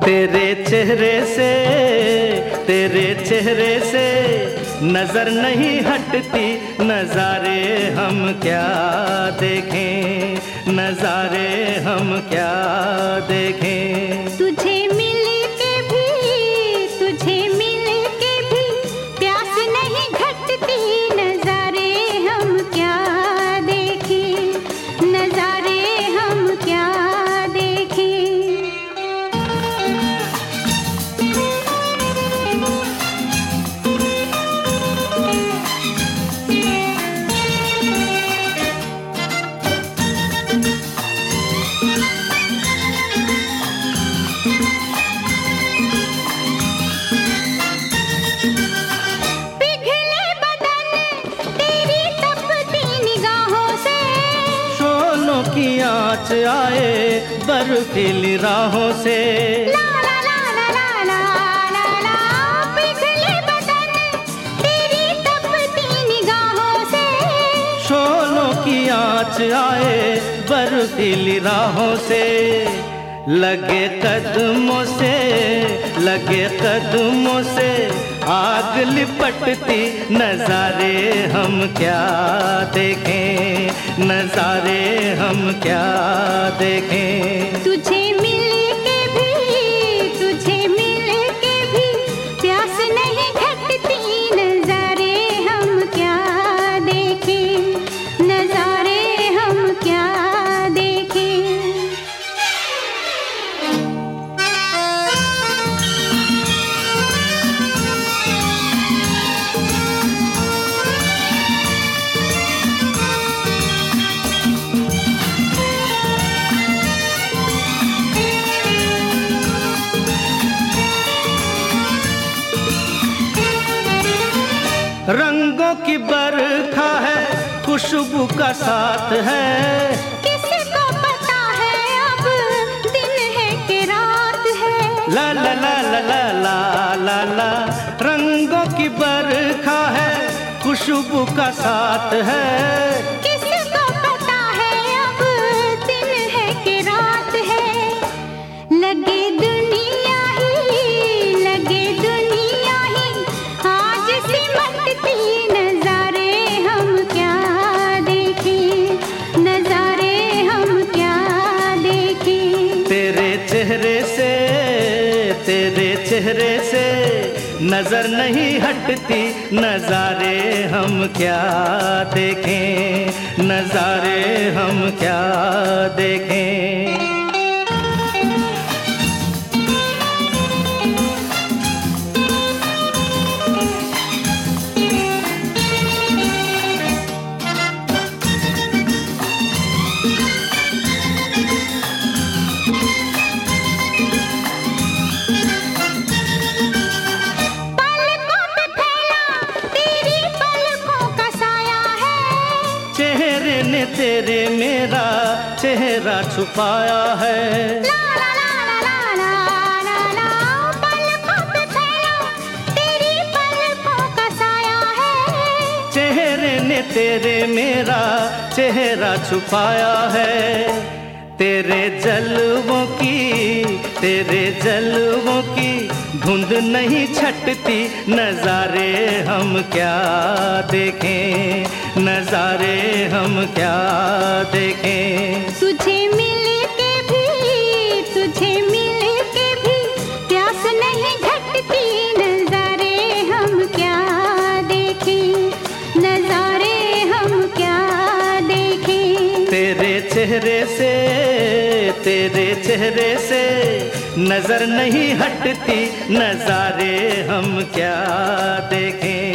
तेरे चेहरे से नजर नहीं हटती, नजारे हम क्या देखें, नजारे हम क्या देखें। तुझे मिल के भी प्यास नहीं घटती, नजारे हम क्या देखें, नजारे हम क्या देखें। की आँच आए बर्फीली राहों से, ला ला ला ला ला ला ला ला, पिघले बदन तेरी तपती निगाहों से। शोलों की आँच आए बर्फीली राहों से, लगे कदमों से आग लिपटती, नजारे हम क्या देखें, नजारे हम क्या देखें। तुझे मिल के भी प्यास नहीं घटती, नजारे हम क्या देखें, नजारे हम क्या देखें। रंगों की बरखा है, खुशबू का साथ है, किसको पता है अब दिन है कि रात है। ला ला ला ला ला ला ला ला, रंगों की बरखा है, खुशबू का साथ है, किसको पता है अब दिन है कि रात है। लगे दुनिया ही आज सिमटती, नजारे हम क्या देखें, नजारे हम क्या देखें। तेरे चेहरे से नजर नहीं हटती, नजारे हम क्या देखें, नजारे हम क्या देखें। तेरे मेरा चेहरा छुपाया है, ला ला ला ला ला ला ला, पलकों पे फैला तेरी पलकों का साया है। चेहरे ने तेरे मेरा चेहरा छुपाया है, तेरे जलवों की धुंध नहीं छटती, नजारे हम क्या देखें, नजारे हम क्या देखें। तुझे मिल के भी प्यास नहीं घटती, नजारे हम क्या देखें, नजारे हम क्या देखें। तेरे चेहरे से नजर नहीं हटती, नजारे हम क्या देखें।